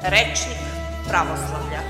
Rečnik pravoslavlja.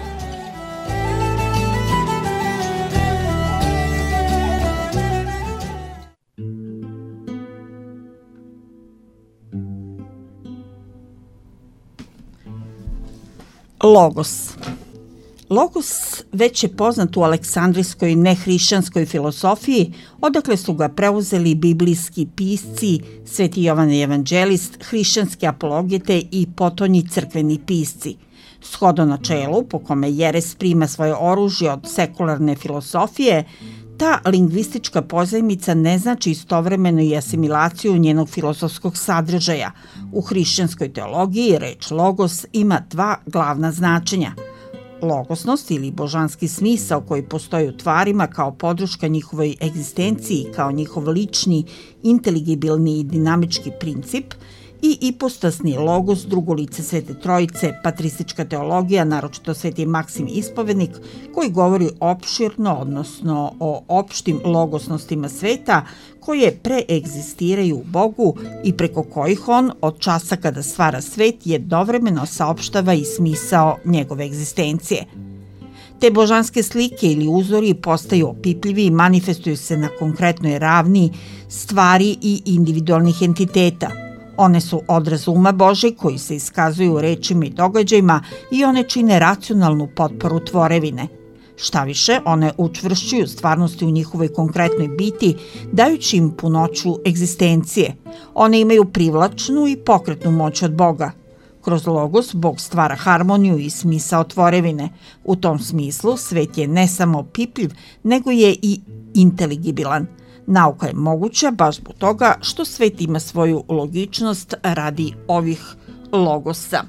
Logos. Logos već je poznat u aleksandrijskoj nehrišćanskoj filosofiji, odakle su ga preuzeli biblijski pisci, Sveti Jovan Evanđelist, hrišćanske apologete i potonji crkveni pisci. Shodno načelu po kome jeres prima svoje oružje od sekularne filosofije, ta lingvistička pozajmica ne znači istovremeno i asimilaciju njenog filozofskog sadržaja. U hrišćanskoj teologiji reč logos ima dva glavna značenja. Logosnost ili božanski smisao koji postoji u tvarima kao podrška njihovoj egzistenciji, kao njihov lični, inteligibilni i dinamički princip, i ipostasni logos, drugo lice Svete Trojice, patristička teologija, naročito Sveti Maksim Ispovednik, koji govori opširno, odnosno o opštim logosnostima sveta koje preegzistiraju u Bogu i preko kojih on od časa kada stvara svet jednovremeno saopštava i smisao njegove egzistencije. Te božanske slike ili uzori postaju opipljivi i manifestuju se na konkretnoj ravni stvari i individualnih entiteta. One su odraz uma Božeg koji se iskazuju u rečima i događajima i one čine racionalnu potporu tvorevine. Šta više, one učvršćuju stvarnosti u njihovoj konkretnoj biti, dajući im punoću egzistencije. One imaju privlačnu i pokretnu moć od Boga. Kroz logos Bog stvara harmoniju i smisao tvorevine. U tom smislu svet je ne samo opipljiv, nego je i inteligibilan. Nauka je moguća baš zbog toga što svet ima svoju logičnost radi ovih logosa.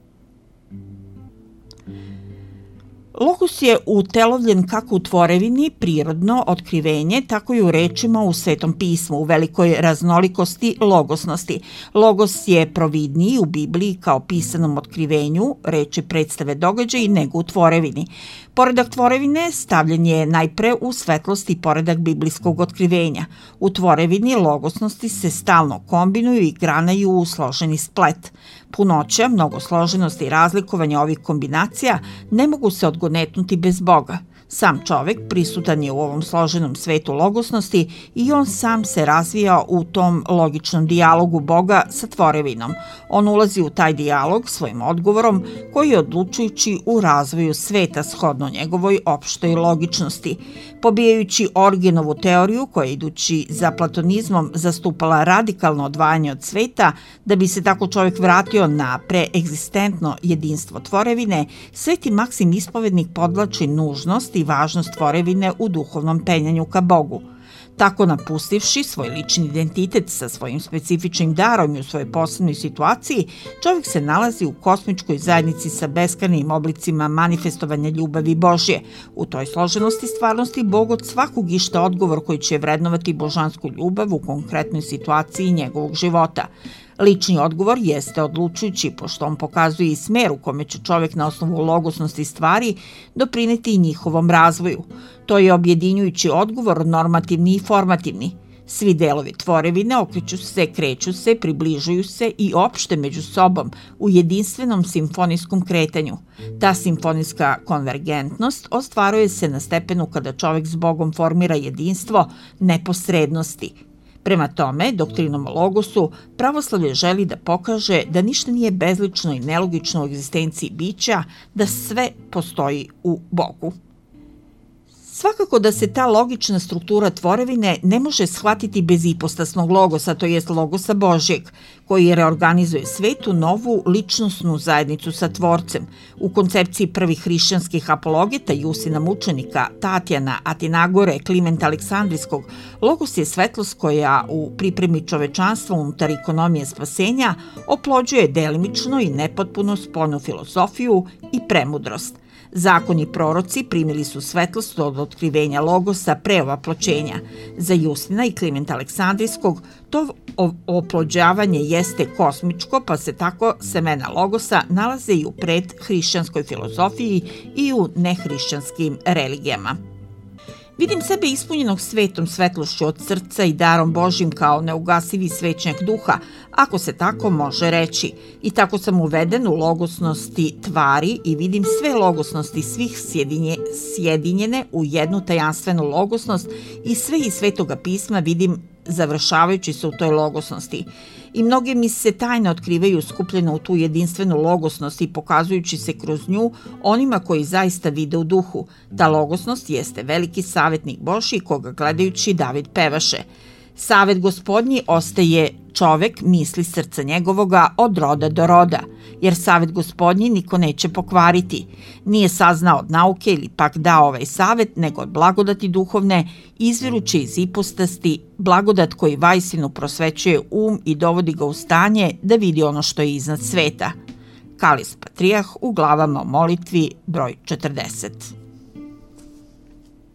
Logos je utelovljen kako u tvorevini, prirodno otkrivenje, tako i u rečima u Svetom pismu, u velikoj raznolikosti logosnosti. Logos je providniji u Bibliji kao pisanom otkrivenju, reči predstave događaja nego u tvorevini. Poredak tvorevine stavljen je najpre u svetlost i poredak biblijskog otkrivenja. U tvorevini logosnosti se stalno kombinuju i granaju u složeni splet. Punoća, mnogosloženost i razlikovanje ovih kombinacija ne mogu se odgonetnuti bez Boga. Sam čovek prisutan je u ovom složenom svetu logosnosti i on sam se razvija u tom logičnom dijalogu Boga sa tvorevinom. On ulazi u taj dijalog svojim odgovorom koji je odlučujući u razvoju sveta shodno njegovoj opštoj logičnosti. Pobijajući Origenovu teoriju koja je idući za platonizmom zastupala radikalno odvajanje od sveta, da bi se tako čovjek vratio na preegzistentno jedinstvo tvorevine, Sveti Maksim Ispovednik podvlači nužnost i važnost tvorevine u duhovnom penjanju ka Bogu. Tako napustivši svoj lični identitet sa svojim specifičnim darom i u svojoj posebnoj situaciji, čovjek se nalazi u kosmičkoj zajednici sa beskrajnim oblicima manifestovanja ljubavi Božje. U toj složenosti stvarnosti Bog od svakog išta odgovor koji će vrednovati božansku ljubav u konkretnoj situaciji njegovog života. Lični odgovor jeste odlučujući, pošto on pokazuje i smer u kome će čovjek na osnovu logosnosti stvari doprineti i njihovom razvoju. To je objedinjujući odgovor, normativni i formativni. Svi delovi tvorevine okreću se, kreću se, približuju se i opšte među sobom u jedinstvenom simfonijskom kretanju. Ta simfonijska konvergentnost ostvaruje se na stepenu kada čovjek s Bogom formira jedinstvo neposrednosti. Prema tome, doktrinom o logosu, pravoslavlje želi da pokaže da ništa nije bezlično i nelogično u egzistenciji bića, da sve postoji u Bogu. Svakako da se ta logična struktura tvorevine ne može shvatiti bez ipostasnog logosa, to jest logosa Božjeg, koji reorganizuje svet u novu ličnosnu zajednicu sa tvorcem. U koncepciji prvih hrišćanskih apologeta Jusina mučenika, Tatjana, Atinagore, Klimenta Aleksandrijskog, logos je svetlost koja u pripremi čovečanstva unutar ekonomije spasenja oplođuje delimično i nepotpuno spoljnu filozofiju i premudrost. Zakoni i proroci primili su svetlost od otkrivenja logosa pre ovaploćenja. Za Justina i Klimenta Aleksandrijskog to oplođavanje jeste kosmičko, pa se tako semena logosa nalaze i u predhrišćanskoj filozofiji i u nehrišćanskim religijama. Vidim sebe ispunjenog svetom svetlošću od srca i darom Božjim kao neugasivi svećnjak duha, ako se tako može reći. I tako sam uveden u logosnosti tvari i vidim sve logosnosti svih sjedinjene u jednu tajanstvenu logosnost i sve iz Svetoga pisma vidim završavajući se u toj logosnosti. I mnoge mi se tajne otkrivaju skupljene u tu jedinstvenu logosnost i pokazujući se kroz nju onima koji zaista vide u duhu. Ta logosnost jeste veliki savetnik Božji koga gledajući David pevaše. Savet Gospodnji ostaje čovek misli srca njegovoga od roda do roda, jer savet Gospodnji niko neće pokvariti. Nije saznao od nauke ili pak dao ovaj savet, nego od blagodati duhovne, izviruće iz ipostasti, blagodat koji vajsinu prosvećuje i dovodi ga u stanje da vidi ono što je iznad sveta. Kalis Patrijah u glavama o molitvi broj 40.